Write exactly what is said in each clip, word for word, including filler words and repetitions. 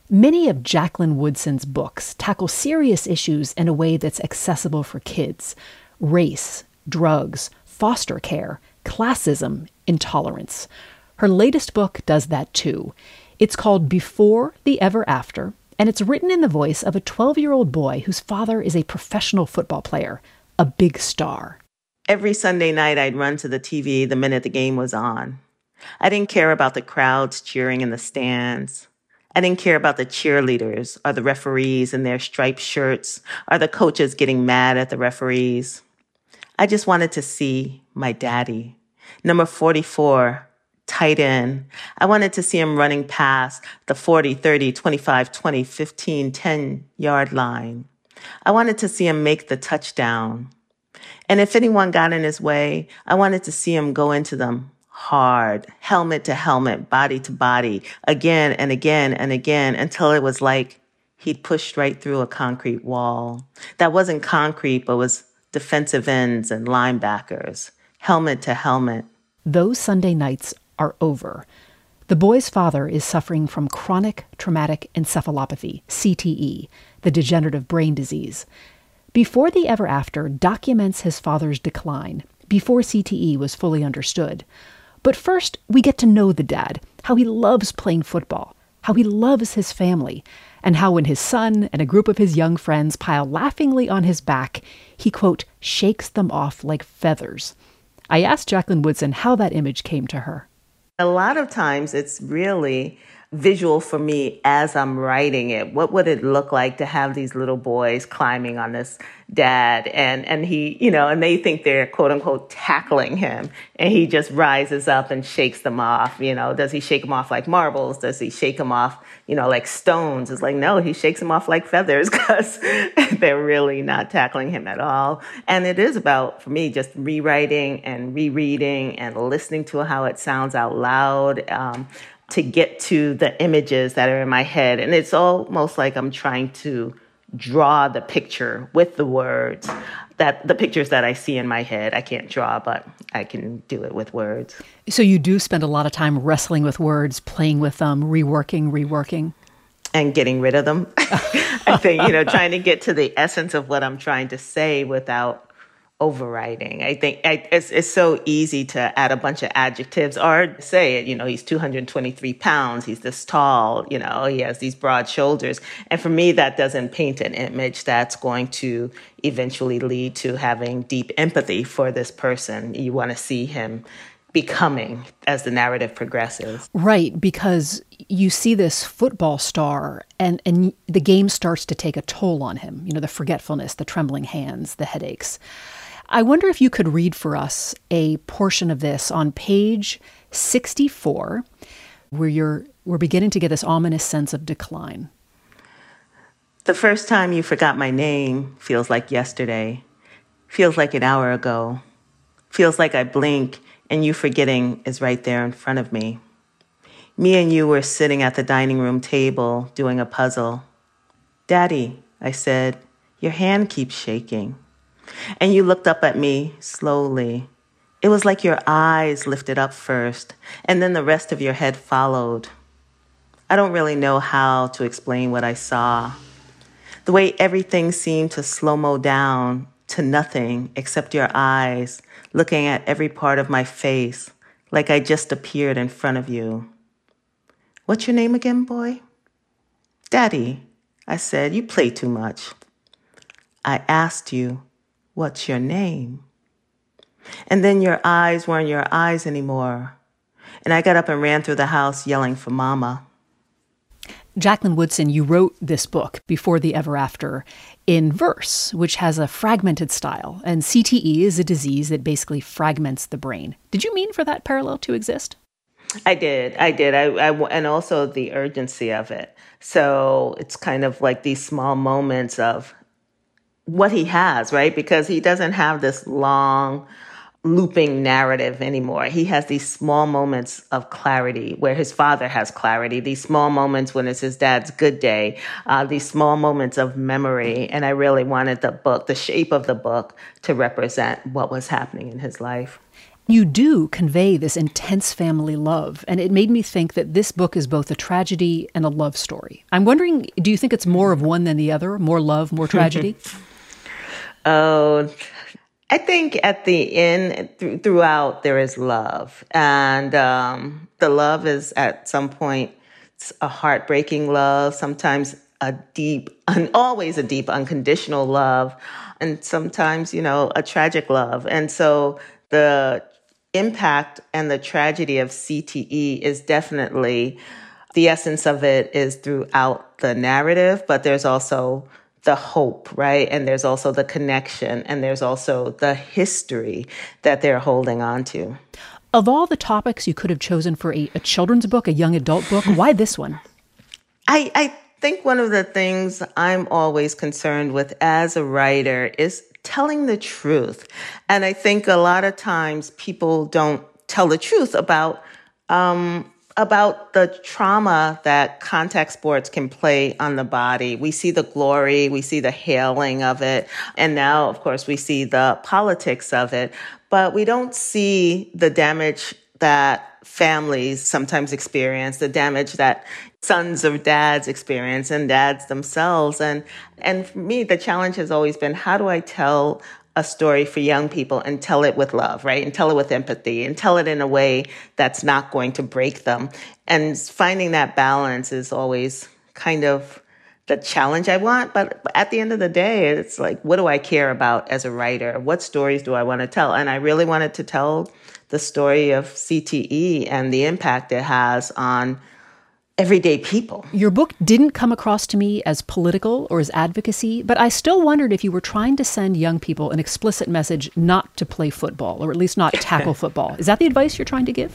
Many of Jacqueline Woodson's books tackle serious issues in a way that's accessible for kids. Race, drugs, foster care, classism, intolerance. Her latest book does that too. It's called Before the Ever After, and it's written in the voice of a twelve-year-old boy whose father is a professional football player, a big star. Every Sunday night, I'd run to the T V the minute the game was on. I didn't care about the crowds cheering in the stands. I didn't care about the cheerleaders or the referees in their striped shirts or the coaches getting mad at the referees. I just wanted to see my daddy, number forty-four, tight end. I wanted to see him running past the forty, thirty, twenty-five, twenty, fifteen, ten-yard line. I wanted to see him make the touchdown. And if anyone got in his way, I wanted to see him go into them hard, helmet to helmet, body to body, again and again and again, until it was like he'd pushed right through a concrete wall. That wasn't concrete, but was defensive ends and linebackers, helmet to helmet. Those Sunday nights are over. The boy's father is suffering from chronic traumatic encephalopathy, C T E, the degenerative brain disease. Before the Ever After documents his father's decline, before C T E was fully understood. But first, we get to know the dad, how he loves playing football, how he loves his family, and how when his son and a group of his young friends pile laughingly on his back, he, quote, shakes them off like feathers. I asked Jacqueline Woodson how that image came to her. A lot of times it's really visual for me as I'm writing it. What would it look like to have these little boys climbing on this dad? And, and he, you know, and they think they're quote unquote tackling him. And he just rises up and shakes them off. You know, does he shake them off like marbles? Does he shake them off, you know, like stones? It's like, no, he shakes them off like feathers because they're really not tackling him at all. And it is about, for me, just rewriting and rereading and listening to how it sounds out loud. Um, to get to the images that are in my head. And it's almost like I'm trying to draw the picture with the words, that the pictures that I see in my head. I can't draw, but I can do it with words. So you do spend a lot of time wrestling with words, playing with them, reworking, reworking? And getting rid of them. I think, you know, trying to get to the essence of what I'm trying to say without overriding. I think I, it's, it's so easy to add a bunch of adjectives or say it, you know, he's two hundred twenty-three pounds, he's this tall, you know, he has these broad shoulders. And for me, that doesn't paint an image that's going to eventually lead to having deep empathy for this person. You want to see him becoming as the narrative progresses. Right, because you see this football star and, and the game starts to take a toll on him, you know, the forgetfulness, the trembling hands, the headaches. I wonder if you could read for us a portion of this on page sixty-four, where you're we're beginning to get this ominous sense of decline. The first time you forgot my name feels like yesterday, feels like an hour ago, feels like I blink and you forgetting is right there in front of me. Me and you were sitting at the dining room table doing a puzzle. Daddy, I said, your hand keeps shaking. And you looked up at me slowly. It was like your eyes lifted up first, and then the rest of your head followed. I don't really know how to explain what I saw. The way everything seemed to slow-mo down to nothing except your eyes, looking at every part of my face, like I just appeared in front of you. What's your name again, boy? Daddy, I said, you play too much. I asked you, what's your name? And then your eyes weren't your eyes anymore. And I got up and ran through the house yelling for Mama. Jacqueline Woodson, you wrote this book, Before the Ever After, in verse, which has a fragmented style. And C T E is a disease that basically fragments the brain. Did you mean for that parallel to exist? I did. I did. I, I, and also the urgency of it. So it's kind of like these small moments of what he has, right? Because he doesn't have this long looping narrative anymore. He has these small moments of clarity where his father has clarity, these small moments when it's his dad's good day, uh, these small moments of memory. And I really wanted the book, the shape of the book, to represent what was happening in his life. You do convey this intense family love, and it made me think that this book is both a tragedy and a love story. I'm wondering, do you think it's more of one than the other? More love, more tragedy? Oh, I think at the end, th- throughout, there is love. And um, the love is at some point a heartbreaking love, sometimes a deep, and always a deep, unconditional love, and sometimes, you know, a tragic love. And so the impact and the tragedy of C T E is definitely, the essence of it is throughout the narrative, but there's also the hope, right? And there's also the connection, and there's also the history that they're holding on to. Of all the topics you could have chosen for a, a children's book, a young adult book, why this one? I, I think one of the things I'm always concerned with as a writer is telling the truth. And I think a lot of times people don't tell the truth about um, about the trauma that contact sports can play on the body. We see the glory, we see the hailing of it, and now, of course, we see the politics of it, but we don't see the damage that families sometimes experience, the damage that sons of dads experience and dads themselves. And and for me, the challenge has always been, how do I tell a story for young people and tell it with love, right? And tell it with empathy and tell it in a way that's not going to break them. And finding that balance is always kind of the challenge I want. But at the end of the day, it's like, what do I care about as a writer? What stories do I want to tell? And I really wanted to tell the story of C T E and the impact it has on everyday people. Your book didn't come across to me as political or as advocacy, but I still wondered if you were trying to send young people an explicit message not to play football, or at least not tackle football. Is that the advice you're trying to give?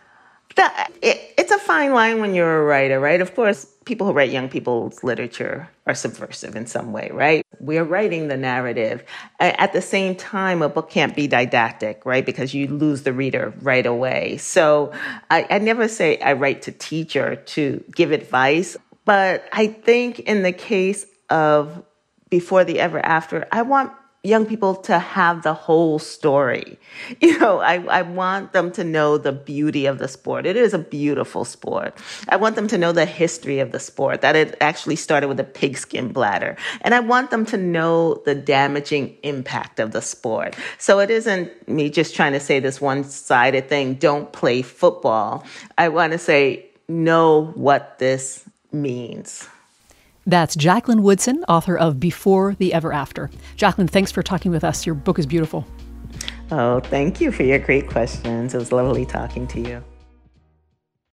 That, it, it's a fine line when you're a writer, right? Of course, people who write young people's literature are subversive in some way, right? We're writing the narrative. At the same time, a book can't be didactic, right? Because you lose the reader right away. So I, I never say I write to teach or to give advice, but I think in the case of Before the Ever After, I want young people to have the whole story. You know, I, I want them to know the beauty of the sport. It is a beautiful sport. I want them to know the history of the sport, that it actually started with a pigskin bladder. And I want them to know the damaging impact of the sport. So it isn't me just trying to say this one-sided thing, don't play football. I want to say, know what this means. That's Jacqueline Woodson, author of Before the Ever After. Jacqueline, thanks for talking with us. Your book is beautiful. Oh, thank you for your great questions. It was lovely talking to you.